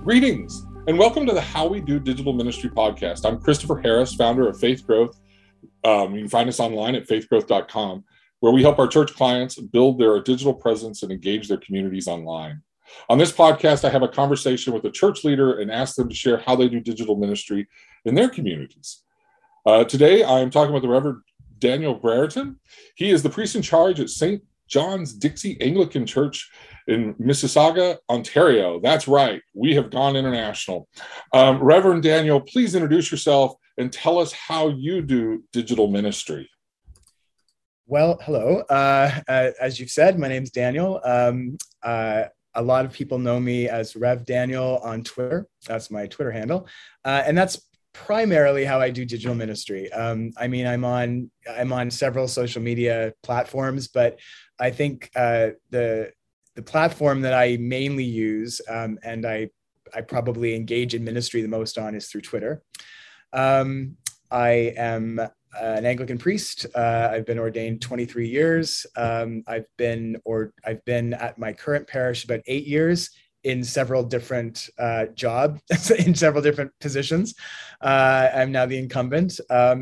Greetings, and welcome to the How We Do Digital Ministry podcast. I'm Christopher Harris, founder of Faith Growth. You can find us online at faithgrowth.com, where we help our church clients build their digital presence and engage their communities online. On this podcast, I have a conversation with a church leader and ask them to share how they do digital ministry in their communities. Today, I am talking with the Reverend Daniel Brereton. He is the priest in charge at St. John's Dixie Anglican Church in Mississauga, Ontario. That's right. We have gone international. Reverend Daniel, please introduce yourself and tell us how you do digital ministry. Well, hello. As you've said, my name's Daniel. A lot of people know me as Rev Daniel on Twitter. That's my Twitter handle. And that's primarily how I do digital ministry. I'm on several social media platforms, but I think the platform that I mainly use and I probably engage in ministry the most on is through Twitter. I am an Anglican priest. I've been ordained 23 years. I've been at my current parish about 8 years in several different jobs, in several different positions. I'm now the incumbent.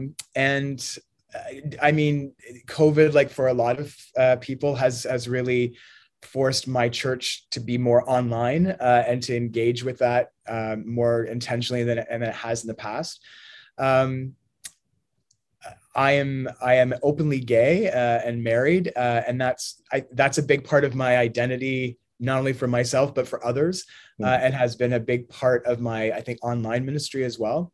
COVID, like for a lot of people, has really forced my church to be more online and to engage with that more intentionally than it has in the past. I am openly gay and married, and that's a big part of my identity, not only for myself but for others, and has been a big part of my, I think, online ministry as well.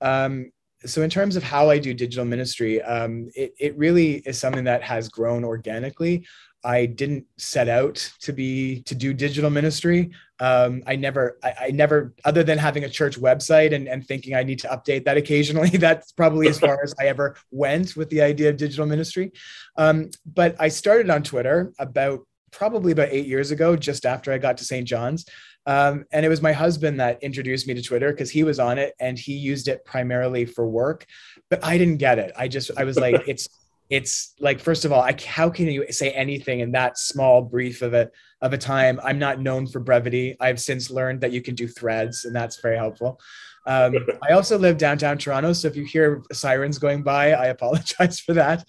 So in terms of how I do digital ministry, it really is something that has grown organically. I didn't set out to do digital ministry. I never, other than having a church website and thinking I need to update that occasionally, that's probably as far as I ever went with the idea of digital ministry. But I started on Twitter probably about 8 years ago, just after I got to St. John's. And it was my husband that introduced me to Twitter because he was on it and he used it primarily for work, but I didn't get it. I was like, it's like, first of all, how can you say anything in that small brief of a time? I'm not known for brevity. I've since learned that you can do threads, and that's very helpful. I also live downtown Toronto, so if you hear sirens going by, I apologize for that.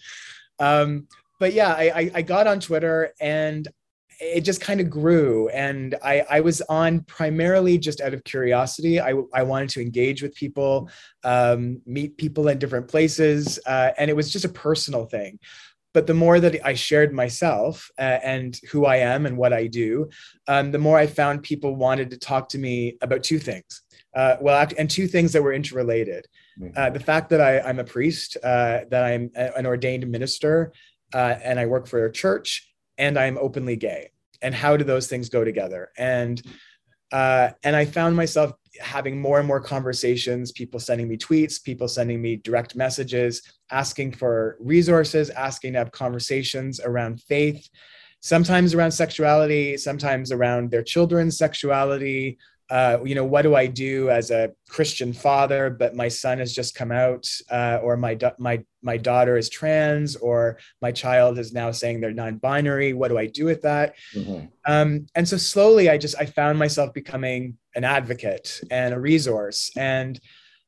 But yeah, I got on Twitter and it just kind of grew, and I was on primarily just out of curiosity. I wanted to engage with people, meet people in different places, and it was just a personal thing. But the more that I shared myself and who I am and what I do, the more I found people wanted to talk to me about two things. And two things that were interrelated. The fact that I'm a priest, that I'm an ordained minister, and I work for a church, and I'm openly gay. And how do those things go together? And I found myself having more and more conversations, people sending me tweets, people sending me direct messages, asking for resources, asking to have conversations around faith, sometimes around sexuality, sometimes around their children's sexuality. What do I do as a Christian father, but my son has just come out, or my daughter is trans, or my child is now saying they're non-binary. What do I do with that? Mm-hmm. And so slowly, I found myself becoming an advocate and a resource, and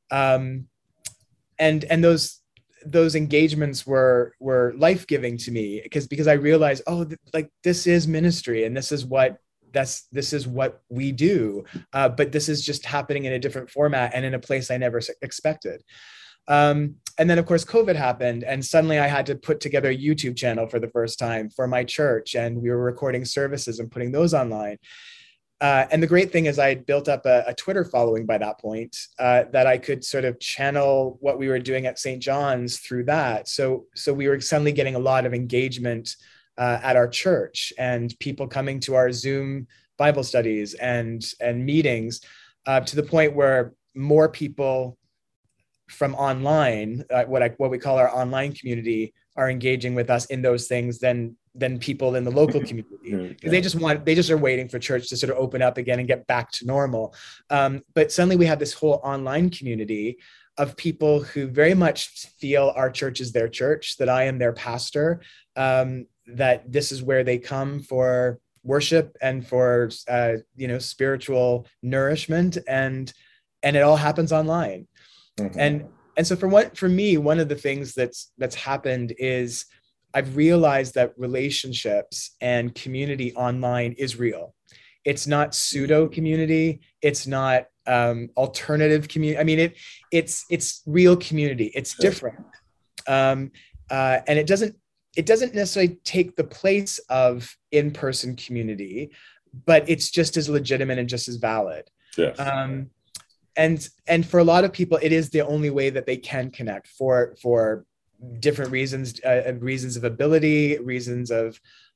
those engagements were life-giving to me because I realized, this is ministry, and this is what we do, but this is just happening in a different format and in a place I never expected. And then, of course, COVID happened, and suddenly I had to put together a YouTube channel for the first time for my church, and we were recording services and putting those online. And the great thing is I had built up a Twitter following by that point, that I could sort of channel what we were doing at St. John's through that. So we were suddenly getting a lot of engagement at our church, and people coming to our Zoom Bible studies and meetings, to the point where more people from online, what we call our online community, are engaging with us in those things than people in the local community. They just are waiting for church to sort of open up again and get back to normal. But suddenly we have this whole online community of people who very much feel our church is their church, that I am their pastor, that this is where they come for worship and for spiritual nourishment, and it all happens online. Mm-hmm. And so for me, one of the things that's happened is I've realized that relationships and community online is real. It's not pseudo community. It's not alternative community. I mean, it's real community. It's different, and it doesn't necessarily take the place of in-person community, but it's just as legitimate and just as valid. Yes. And for a lot of people, it is the only way that they can connect for different reasons, reasons of ability, reasons of,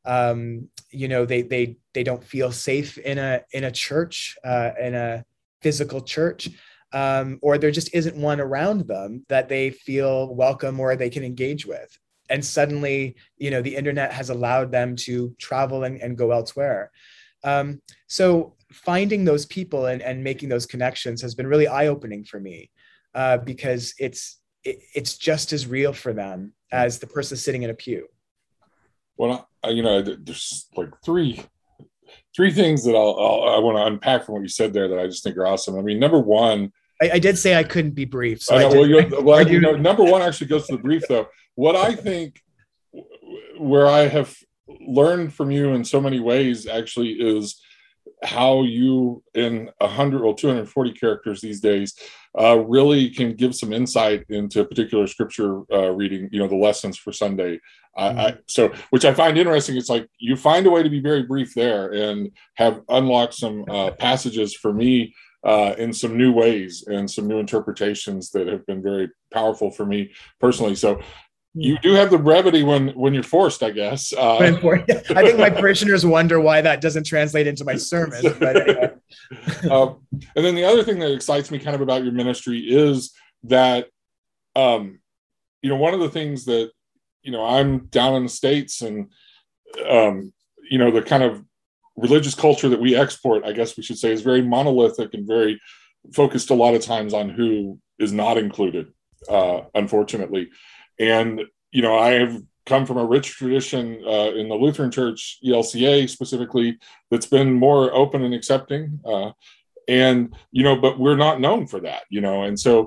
they don't feel safe in a church, in a physical church, or there just isn't one around them that they feel welcome or they can engage with. And suddenly, the internet has allowed them to travel and go elsewhere. So finding those people and making those connections has been really eye-opening for me, because it's just as real for them as the person sitting in a pew. Well, there's like three things that I want to unpack from what you said there that I just think are awesome. I mean, number one, I did say I couldn't be brief. So number one actually goes to the brief, though. What I think, where I have learned from you in so many ways, actually, is how you, in 240 characters these days, really can give some insight into a particular scripture reading, the lessons for Sunday. Which I find interesting. It's like you find a way to be very brief there and have unlocked some passages for me in some new ways and some new interpretations that have been very powerful for me personally. So you do have the brevity when you're forced, I guess. I think my parishioners wonder why that doesn't translate into my sermon. But anyway. And then the other thing that excites me kind of about your ministry is that, one of the things that, I'm down in the States, and, the kind of religious culture that we export, I guess we should say, is very monolithic and very focused a lot of times on who is not included, unfortunately. And, I have come from a rich tradition in the Lutheran Church, ELCA specifically, that's been more open and accepting. But we're not known for that, and so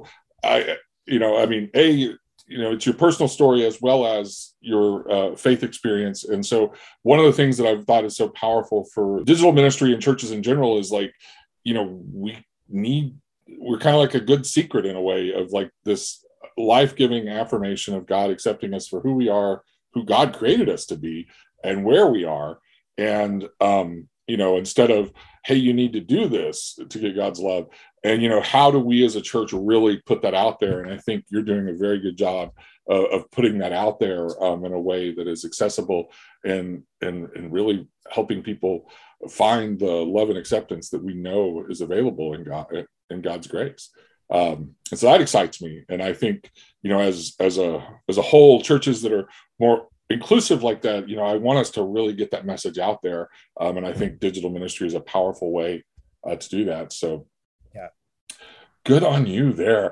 it's your personal story as well as your faith experience. And so one of the things that I've thought is so powerful for digital ministry and churches in general is like, we're kind of like a good secret in a way of like this life-giving affirmation of God accepting us for who we are, who God created us to be, and where we are. And, instead of, hey, you need to do this to get God's love. And, how do we as a church really put that out there? And I think you're doing a very good job of putting that out there in a way that is accessible and really helping people find the love and acceptance that we know is available in God's grace. And so that excites me. And I think, as a whole, churches that are more inclusive like that, I want us to really get that message out there. And I think digital ministry is a powerful way to do that. So yeah, good on you there.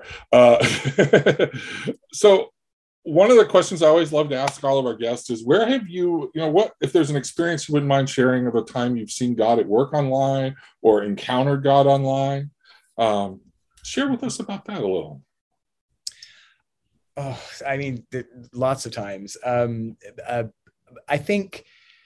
So one of the questions I always love to ask all of our guests is, where have you, what, if there's an experience you wouldn't mind sharing of a time you've seen God at work online or encountered God online? Share with us about that a little. Oh, I mean, lots of times. I think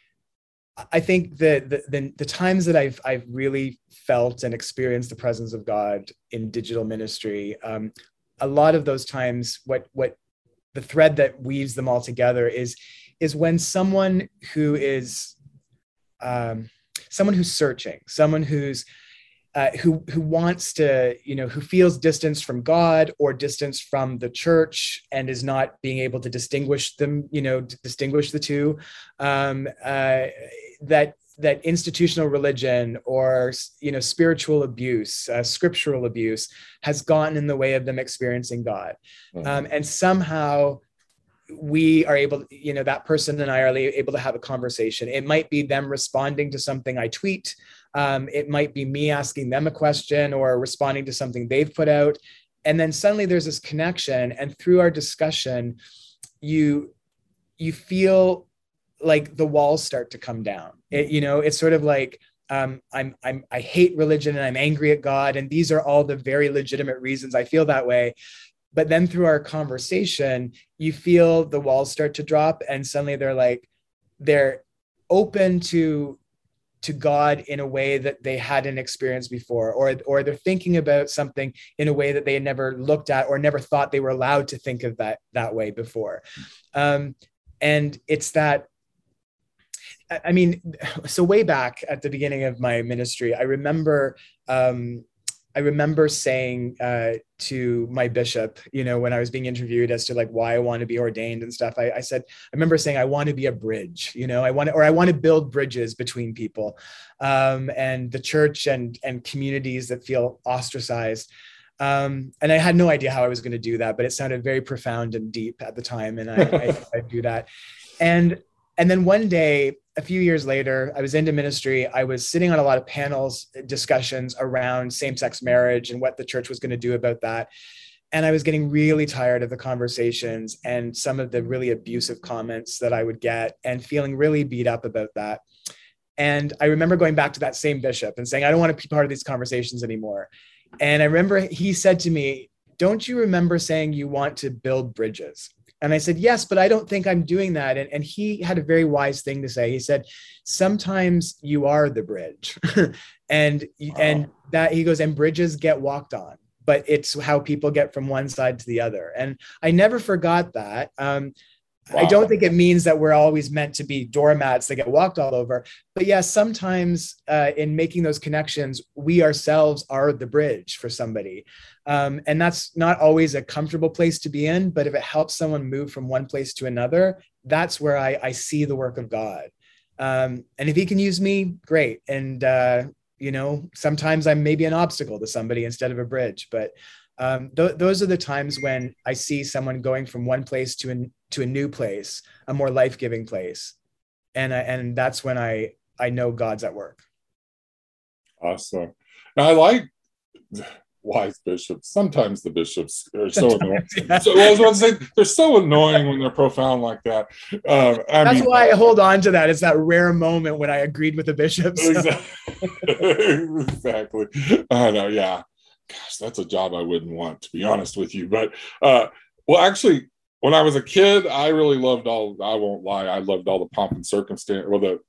the times that I've really felt and experienced the presence of God in digital ministry, a lot of those times, what the thread that weaves them all together is when someone who's searching, someone who wants to, who feels distance from God or distance from the church and is not being able to distinguish them, distinguish the two, that institutional religion or, spiritual abuse, scriptural abuse has gotten in the way of them experiencing God. And somehow we are able, that person and I are able to have a conversation. It might be them responding to something I tweet. It might be me asking them a question or responding to something they've put out. And then suddenly there's this connection. And through our discussion, you feel like the walls start to come down. It's sort of like, I hate religion and I'm angry at God. And these are all the very legitimate reasons I feel that way. But then through our conversation, you feel the walls start to drop, and suddenly they're open to God in a way that they hadn't experienced before, or they're thinking about something in a way that they had never looked at or never thought they were allowed to think of that way before. And it's that, I mean, so way back at the beginning of my ministry, I remember saying to my bishop, when I was being interviewed as to like why I want to be ordained and stuff, I said, I remember saying, I want to be a bridge, I want to build bridges between people, and the church and communities that feel ostracized. And I had no idea how I was going to do that, but it sounded very profound and deep at the time. And I do that. And then one day, a few years later, I was into ministry. I was sitting on a lot of panels, discussions around same-sex marriage and what the church was going to do about that. And I was getting really tired of the conversations and some of the really abusive comments that I would get, and feeling really beat up about that. And I remember going back to that same bishop and saying, I don't want to be part of these conversations anymore. And I remember he said to me, don't you remember saying you want to build bridges? And I said, yes, but I don't think I'm doing that. And he had a very wise thing to say. He said, sometimes you are the bridge. and that he goes, and bridges get walked on, but it's how people get from one side to the other. And I never forgot that. Wow. I don't think it means that we're always meant to be doormats that get walked all over. But yes, sometimes in making those connections, we ourselves are the bridge for somebody. And that's not always a comfortable place to be in, but if it helps someone move from one place to another, that's where I see the work of God. And if he can use me, great. And, sometimes I'm maybe an obstacle to somebody instead of a bridge. But those are the times when I see someone going from one place to a new place, a more life-giving place. And that's when I know God's at work. Awesome. Now I like wise bishops. Sometimes the bishops are so annoying. Yeah. So I was about to say, they're so annoying when they're profound like that. That's why I hold on to that. It's that rare moment when I agreed with the bishops. Exactly. I know. Yeah. Gosh, that's a job I wouldn't want, to be honest with you. But well, actually, when I was a kid, I really loved I won't lie, I loved all the pomp and circumstance.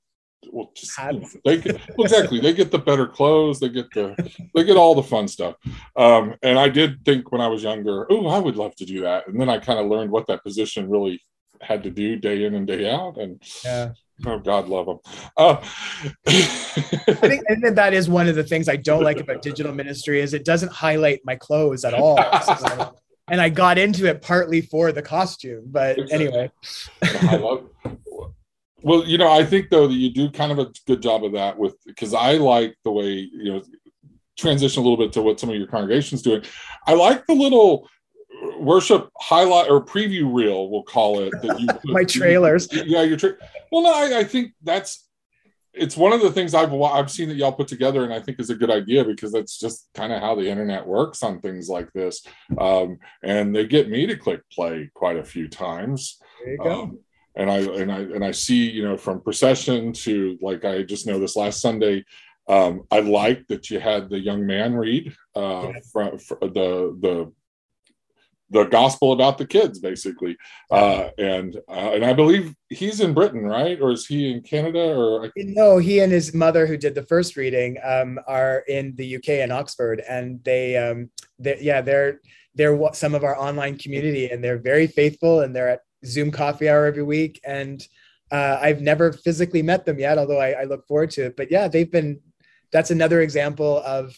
They get the better clothes, they get all the fun stuff. And I did think when I was younger, oh, I would love to do that. And then I kind of learned what that position really had to do day in and day out. And yeah. Oh, God love them. I think that is one of the things I don't like about digital ministry is it doesn't highlight my clothes at all. And I got into it partly for the costume, but anyway. I love it. Well, I think though that you do kind of a good job of that because I like the way, transition a little bit to what some of your congregation's doing. I like the little worship highlight or preview reel, we'll call it, that you put, my trailers. Well, no, I think it's one of the things I've seen that y'all put together, and I think is a good idea because that's just kind of how the internet works on things like this. And they get me to click play quite a few times. There you go. And I see, from procession to, like, I just know this last Sunday, I like that you had the young man read from the gospel about the kids, basically. And I believe he's in Britain, right? Or is he in Canada? Or no, he and his mother, who did the first reading, are in the UK in Oxford, and they're some of our online community, and they're very faithful, and they're at Zoom coffee hour every week. And I've never physically met them yet, although I look forward to it. But yeah, that's another example of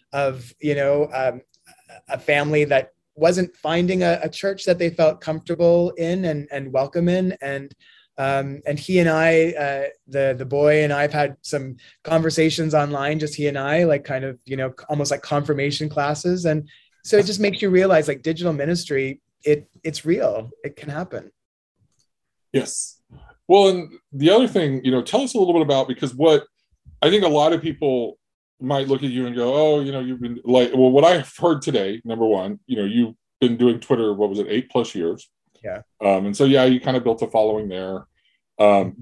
a family that wasn't finding a church that they felt comfortable in and welcome in. And he and I, the boy and I've had some conversations online, just he and I, like kind of, almost like confirmation classes. And so it just makes you realize, like, digital ministry, it's real. It can happen. Yes. Well, and the other thing, tell us a little bit about, because what I think a lot of people might look at you and go, oh, you've been what I've heard today, number one, you've been doing Twitter, what was it, 8+ years? Yeah. And so, yeah, you kind of built a following there.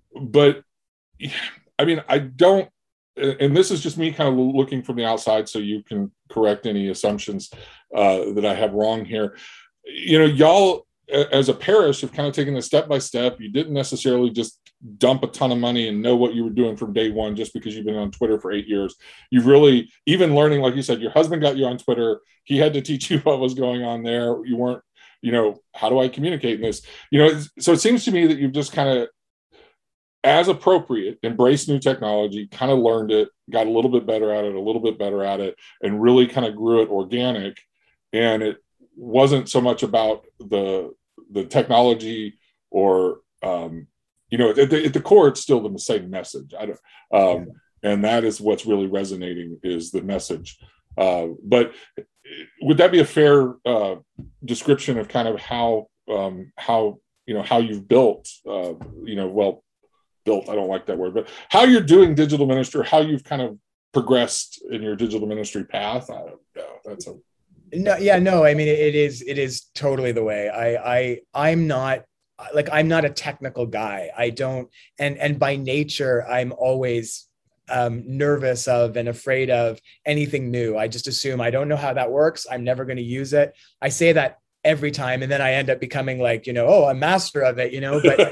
but I mean, I don't, and this is just me kind of looking from the outside, so you can correct any assumptions that I have wrong here. Y'all as a parish have kind of taken this step by step. You didn't necessarily just dump a ton of money and know what you were doing from day one just because you've been on Twitter for 8 years. You've really, even learning, like you said, your husband got you on Twitter. He had to teach you what was going on there. You weren't, how do I communicate in this? So it seems to me that you've just kind of, as appropriate, embraced new technology, kind of learned it, got a little bit better at it, and really kind of grew it organic. And it wasn't so much about the technology or, at the core, it's still the same message. And that is what's really resonating, is the message. But would that be a fair description of kind of how you've built, built, I don't like that word, but how you're doing digital ministry, how you've kind of progressed in your digital ministry path? I don't know. No. I mean, it is totally the way. I'm not a technical guy. I don't, and by nature, I'm always nervous of and afraid of anything new. I just assume I don't know how that works. I'm never going to use it. I say that every time, and then I end up becoming like, a master of it,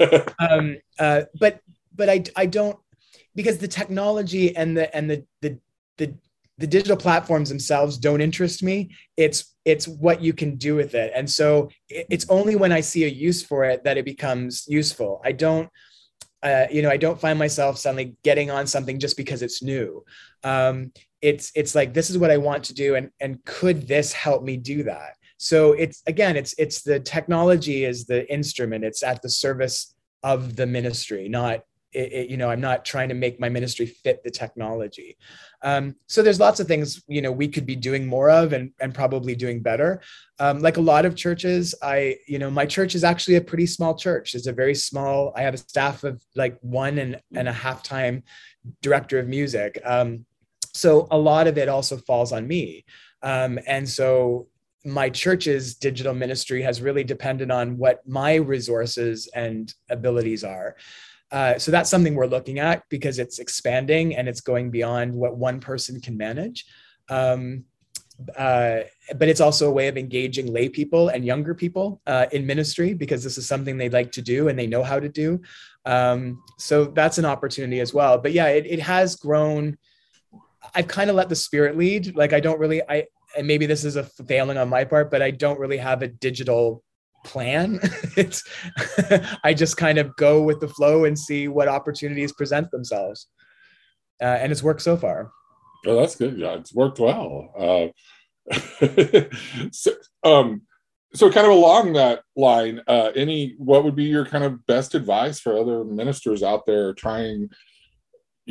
but I don't, because the technology and the digital platforms themselves don't interest me. It's what you can do with it. And so it's only when I see a use for it that it becomes useful. I don't find myself suddenly getting on something just because it's new. It's like, this is what I want to do. And could this help me do that? So it's the technology is the instrument. It's at the service of the ministry, not, I'm not trying to make my ministry fit the technology. So there's lots of things, we could be doing more of and probably doing better. Like a lot of churches, my church is actually a pretty small church. It's a very small, I have a staff of like 1.5 time director of music. So a lot of it also falls on me. And so my church's digital ministry has really depended on what my resources and abilities are. So that's something we're looking at, because it's expanding and it's going beyond what one person can manage. But it's also a way of engaging lay people and younger people in ministry, because this is something they like to do and they know how to do. So that's an opportunity as well. But yeah, it has grown. I've kind of let the Spirit lead. Like and maybe this is a failing on my part, but I don't really have a digital plan. I just kind of go with the flow and see what opportunities present themselves. And it's worked so far. Oh, that's good. Yeah, it's worked well. So kind of along that line, what would be your kind of best advice for other ministers out there trying, they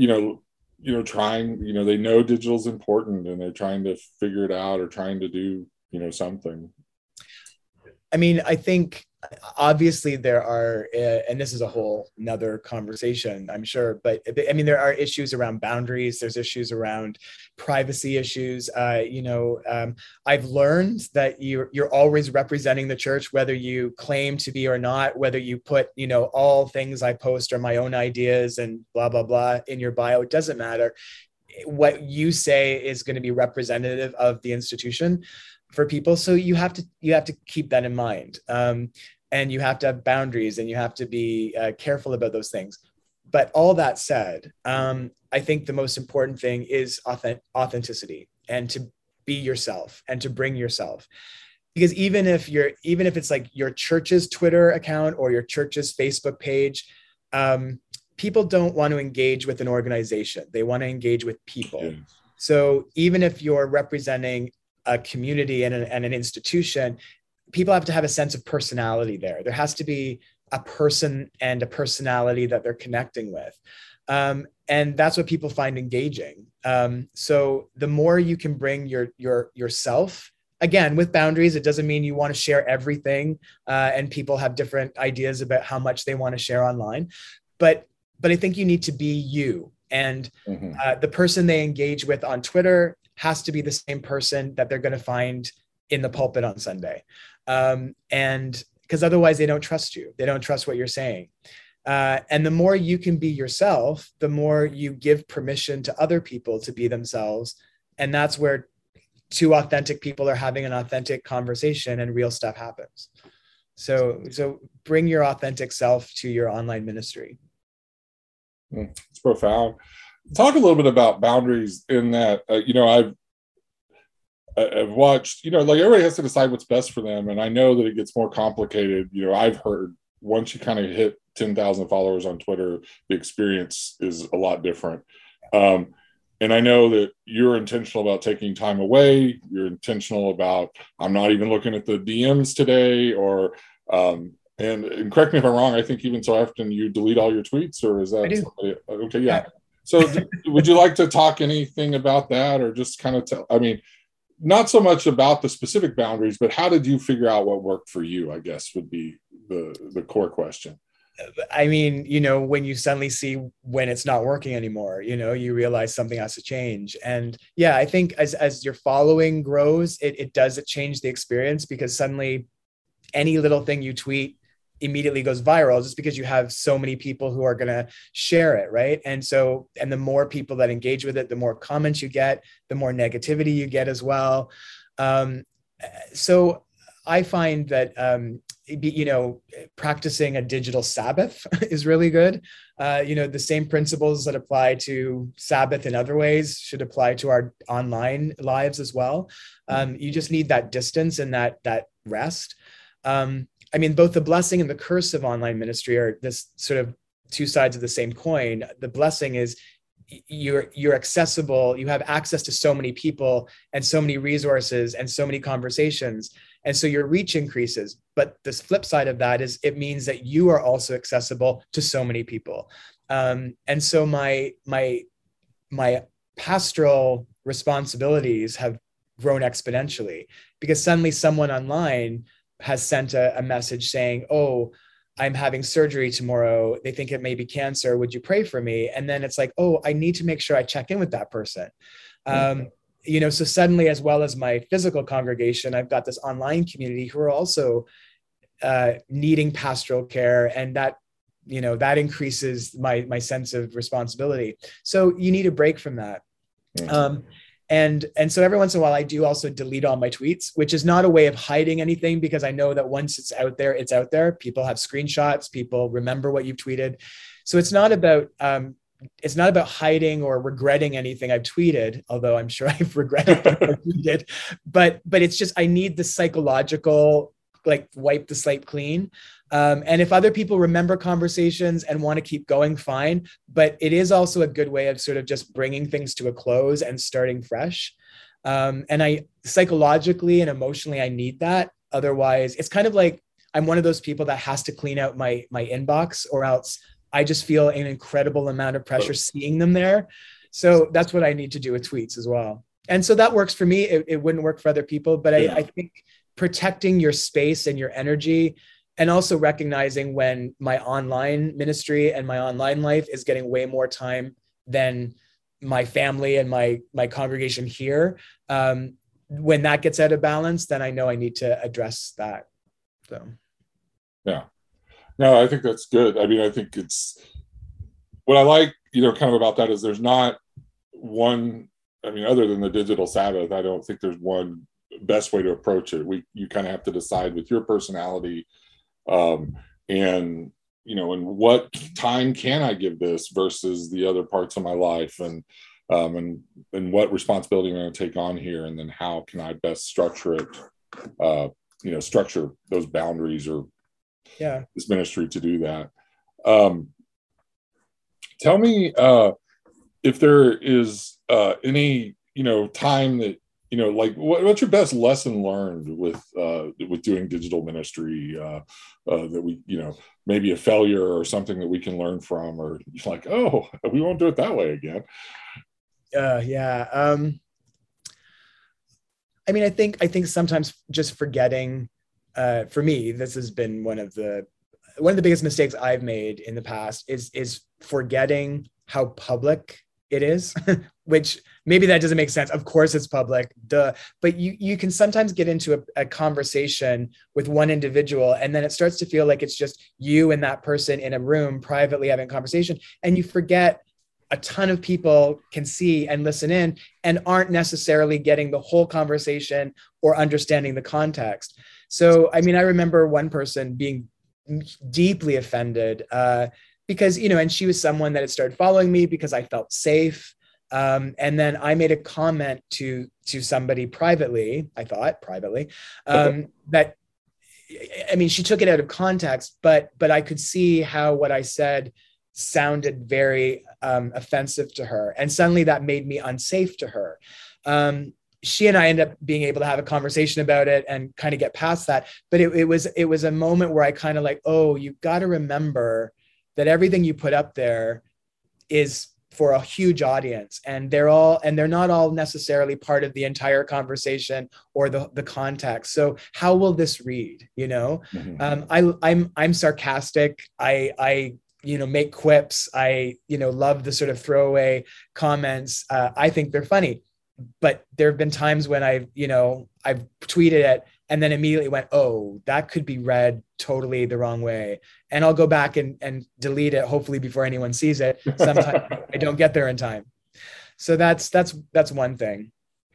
know digital's important and they're trying to figure it out or trying to do, something? I mean, I think obviously there are, and this is a whole nother conversation, I'm sure, but I mean, there are issues around boundaries. There's issues around privacy issues. I've learned that you're always representing the church, whether you claim to be or not, whether you put, all things I post are my own ideas and blah, blah, blah in your bio. It doesn't matter. What you say is going to be representative of the institution for people. So you have to keep that in mind. And you have to have boundaries and you have to be careful about those things. But all that said, I think the most important thing is authenticity, and to be yourself and to bring yourself. Because even if it's like your church's Twitter account or your church's Facebook page, people don't want to engage with an organization. They want to engage with people. Yeah. So even if you're representing a community and an institution, people have to have a sense of personality there. There has to be a person and a personality that they're connecting with. And that's what people find engaging. So the more you can bring yourself, again, with boundaries, it doesn't mean you want to share everything. And people have different ideas about how much they want to share online. But I think you need to be you. And the person they engage with on Twitter has to be the same person that they're going to find in the pulpit on Sunday. And because otherwise they don't trust you. They don't trust what you're saying. And the more you can be yourself, the more you give permission to other people to be themselves. And that's where two authentic people are having an authentic conversation and real stuff happens. So bring your authentic self to your online ministry. It's profound. Talk a little bit about boundaries in that, I've watched, like everybody has to decide what's best for them. And I know that it gets more complicated. I've heard once you kind of hit 10,000 followers on Twitter, the experience is a lot different. And I know that you're intentional about taking time away. You're intentional about, I'm not even looking at the DMs today, or, and correct me if I'm wrong, I think even so often you delete all your tweets, or is that somebody? Okay. Yeah. So would you like to talk anything about that, or just kind of tell, not so much about the specific boundaries, but how did you figure out what worked for you, I guess would be the core question. When you suddenly see when it's not working anymore, you realize something has to change. And yeah, I think as your following grows, it does change the experience, because suddenly any little thing you tweet immediately goes viral, just because you have so many people who are going to share it. Right. And the more people that engage with it, the more comments you get, the more negativity you get as well. So I find that, practicing a digital Sabbath is really good. The same principles that apply to Sabbath in other ways should apply to our online lives as well. You just need that distance and that rest. Both the blessing and the curse of online ministry are this sort of two sides of the same coin. The blessing is you're accessible, you have access to so many people and so many resources and so many conversations. And so your reach increases. But the flip side of that is it means that you are also accessible to so many people. And so my pastoral responsibilities have grown exponentially, because suddenly someone online has sent a message saying, "Oh, I'm having surgery tomorrow. They think it may be cancer. Would you pray for me?" And then it's like, "Oh, I need to make sure I check in with that person." So suddenly, as well as my physical congregation, I've got this online community who are also needing pastoral care, and that increases my sense of responsibility. So you need a break from that. And so every once in a while, I do also delete all my tweets, which is not a way of hiding anything, because I know that once it's out there, it's out there. People have screenshots, people remember what you've tweeted. So it's not about hiding or regretting anything I've tweeted, although I'm sure I've regretted what I've tweeted. But it's just, I need the psychological, wipe the slate clean. And if other people remember conversations and want to keep going, fine. But it is also a good way of sort of just bringing things to a close and starting fresh. And I psychologically and emotionally, I need that. Otherwise, it's kind of like I'm one of those people that has to clean out my inbox, or else I just feel an incredible amount of pressure seeing them there. So that's what I need to do with tweets as well. And so that works for me. It wouldn't work for other people, but I think protecting your space and your energy, and also recognizing when my online ministry and my online life is getting way more time than my family and my congregation here. When that gets out of balance, then I know I need to address that. So, yeah. No, I think that's good. I think it's what I like, kind of about that is there's not one, other than the digital Sabbath, I don't think there's one best way to approach it. You kind of have to decide with your personality, and what time can I give this versus the other parts of my life, and what responsibility am I going to take on here, and then how can I best structure it, structure those boundaries or this ministry to do that. Tell me if there is any time that what's your best lesson learned with doing digital ministry, that we maybe a failure or something that we can learn from, or oh, we won't do it that way again. I think sometimes just forgetting, for me, this has been one of the biggest mistakes I've made in the past is forgetting how public it is which maybe that doesn't make sense. Of course it's public, duh. But you can sometimes get into a conversation with one individual, and then it starts to feel like it's just you and that person in a room privately having a conversation, and you forget a ton of people can see and listen in and aren't necessarily getting the whole conversation or understanding the context. So, I mean, I remember one person being deeply offended because, you know, and she was someone that had started following me because I felt safe. And then I made a comment to somebody privately, I thought privately, that, I mean, she took it out of context, but I could see how what I said sounded very offensive to her. And suddenly that made me unsafe to her. She and I ended up being able to have a conversation about it and kind of get past that. But it was a moment where I kind of like, oh, you've got to remember that everything you put up there is for a huge audience, and they're not all necessarily part of the entire conversation or the context. So how will this read? You know, I'm sarcastic. I you know, make quips. I, you know, love the sort of throwaway comments. I think they're funny, but there have been times when I've tweeted it and then immediately went, oh, that could be read totally the wrong way. And I'll go back and delete it, hopefully before anyone sees it. Sometimes I don't get there in time. So that's one thing.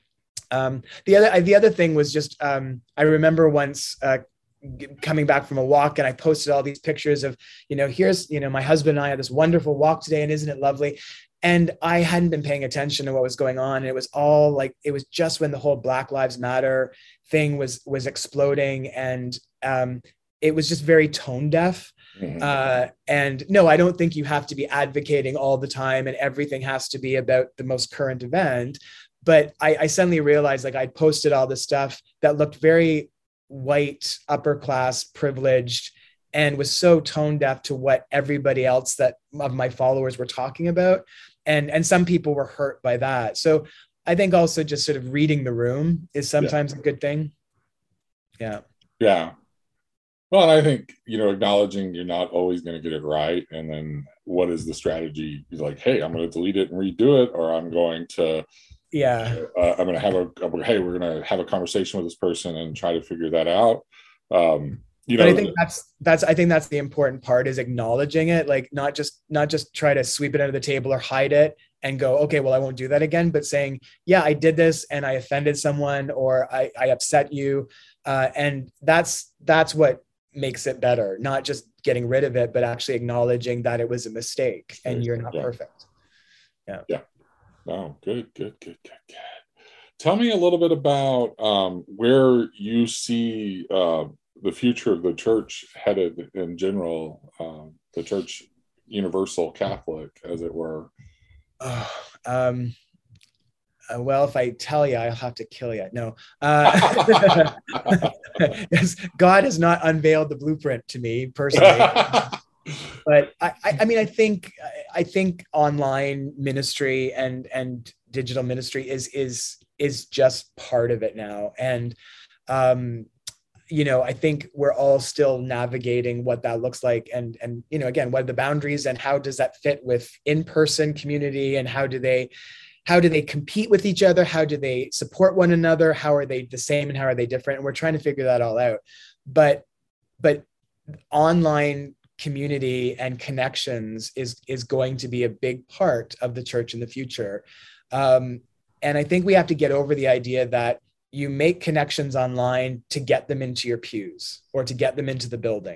The other thing was just, I remember once coming back from a walk, and I posted all these pictures of, you know, here's, you know, my husband and I had this wonderful walk today, and isn't it lovely? And I hadn't been paying attention to what was going on. And it was all like, it was just when the whole Black Lives Matter thing was exploding. And it was just very tone deaf. And no, I don't think you have to be advocating all the time and everything has to be about the most current event. But I suddenly realized, like, I'd posted all this stuff that looked very white, upper class, privileged, and was so tone deaf to what everybody else that of my followers were talking about. And some people were hurt by that. So I think also just sort of reading the room is sometimes a good thing. Yeah. Yeah. Well, and I think, you know, acknowledging you're not always going to get it right. And then what is the strategy? You're like, hey, I'm going to delete it and redo it, or I'm going to, I'm going to have hey, we're going to have a conversation with this person and try to figure that out. You know, but I think I think that's the important part, is acknowledging it, like not just try to sweep it under the table or hide it and go, okay, well, I won't do that again, but saying, yeah, I did this and I offended someone, or I upset you. And that's what makes it better, not just getting rid of it, but actually acknowledging that it was a mistake and you're not perfect. Yeah. Yeah. Oh, good. Tell me a little bit about where you see the future of the church headed in general, the church universal Catholic, as it were. Well, if I tell you, I'll have to kill you. No. Yes, God has not unveiled the blueprint to me personally. But I mean, I think online ministry and digital ministry is just part of it now. And, you know, I think we're all still navigating what that looks like. And, you know, again, what are the boundaries and how does that fit with in-person community, and how do they compete with each other? How do they support one another? How are they the same and how are they different? And we're trying to figure that all out. But online community and connections is going to be a big part of the church in the future. And I think we have to get over the idea that you make connections online to get them into your pews or to get them into the building.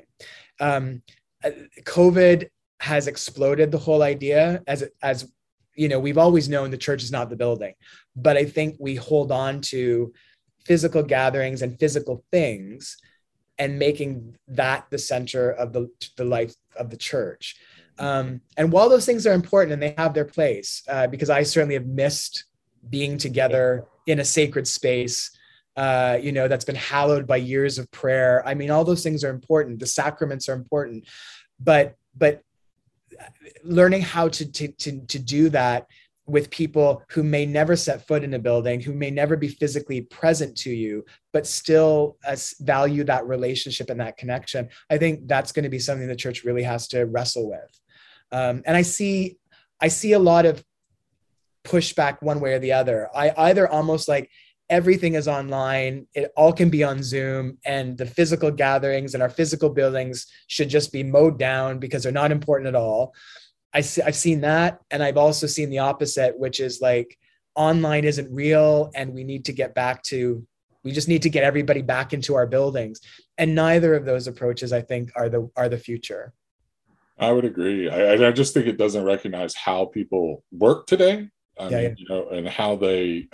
COVID has exploded the whole idea, as you know, we've always known the church is not the building, but I think we hold on to physical gatherings and physical things and making that the center of the life of the church. And while those things are important and they have their place, because I certainly have missed being together in a sacred space, you know, that's been hallowed by years of prayer. I mean, all those things are important. The sacraments are important, but learning how to do that with people who may never set foot in a building, who may never be physically present to you, but still value that relationship and that connection. I think that's going to be something the church really has to wrestle with. And I see a lot of pushback one way or the other. I either almost like everything is online, it all can be on Zoom, and the physical gatherings and our physical buildings should just be mowed down because they're not important at all. I've seen that. And I've also seen the opposite, which is like online isn't real and we just need to get everybody back into our buildings. And neither of those approaches, I think, are the future. I would agree. I just think it doesn't recognize how people work today. And how they,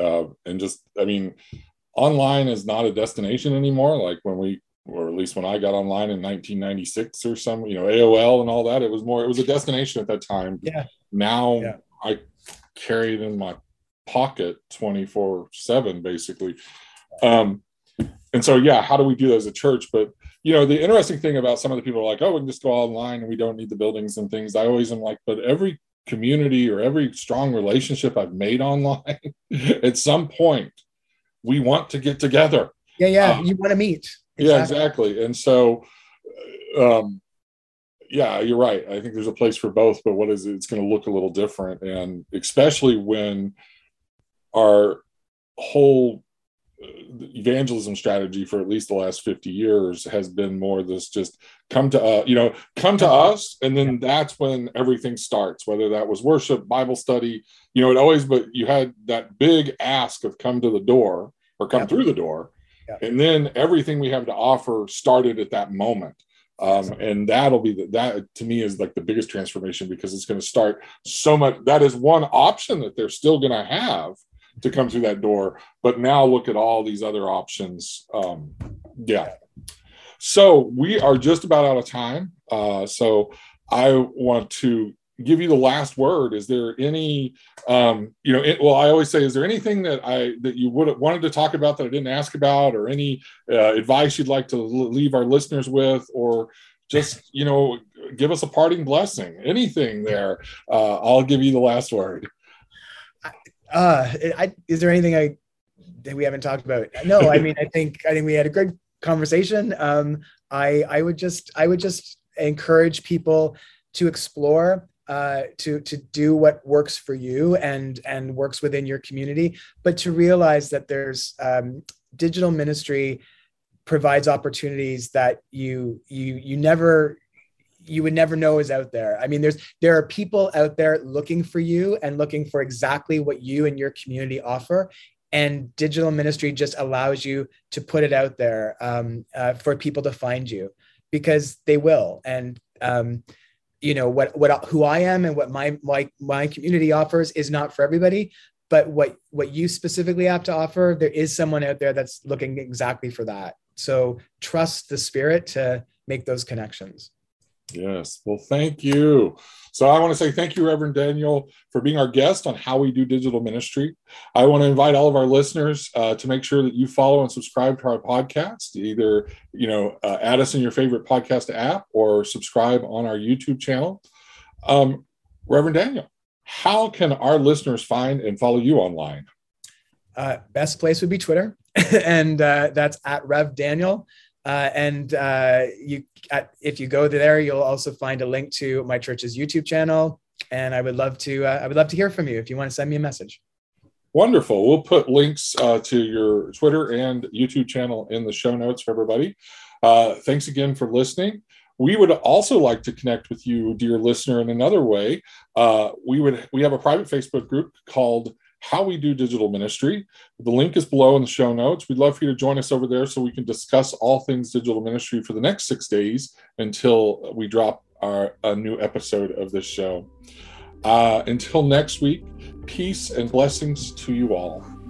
online is not a destination anymore. Like or at least when I got online in 1996 or some, AOL and all that, it was a destination at that time. Yeah. Now I carry it in my pocket 24/7, basically. And so, how do we do that as a church? But, the interesting thing about some of the people are like, oh, we can just go online and we don't need the buildings and things. I always am like, but every community or every strong relationship I've made online, at some point, we want to get together. You want to meet. Exactly. Yeah, exactly. And so, you're right. I think there's a place for both, but it's going to look a little different. And especially when our whole evangelism strategy for at least the last 50 years has been more this just come to us, and then that's when everything starts, whether that was worship, Bible study, but you had that big ask of come to the door or come through the door. And then everything we have to offer started at that moment. And that'll be that to me is like the biggest transformation, because it's going to start so much. That is one option that they're still going to have to come through that door. But now look at all these other options. So we are just about out of time. So I want to give you the last word. Is there any, I always say, is there anything that you would have wanted to talk about that I didn't ask about, or any advice you'd like to leave our listeners with, or just, give us a parting blessing, anything there? I'll give you the last word. Is there anything that we haven't talked about? No, I think we had a good conversation. I would just encourage people to explore, to do what works for you and works within your community, but to realize that there's digital ministry provides opportunities that you would never know is out there. There are people out there looking for you and looking for exactly what you and your community offer. And digital ministry just allows you to put it out there for people to find you, because they will. And who I am and what my community offers is not for everybody, but what you specifically have to offer, there is someone out there that's looking exactly for that. So trust the Spirit to make those connections. Yes. Well, thank you. So I want to say thank you, Reverend Daniel, for being our guest on How We Do Digital Ministry. I want to invite all of our listeners to make sure that you follow and subscribe to our podcast. Either, add us in your favorite podcast app or subscribe on our YouTube channel. Reverend Daniel, how can our listeners find and follow you online? Best place would be Twitter, and that's at Rev Daniel. If you go there, you'll also find a link to my church's YouTube channel. And I would love to hear from you if you want to send me a message. Wonderful. We'll put links to your Twitter and YouTube channel in the show notes for everybody. Thanks again for listening. We would also like to connect with you, dear listener, in another way. We have a private Facebook group called How We Do Digital Ministry. The link is below in the show notes. We'd love for you to join us over there so we can discuss all things digital ministry for the next 6 days until we drop a new episode of this show. Until next week, peace and blessings to you all.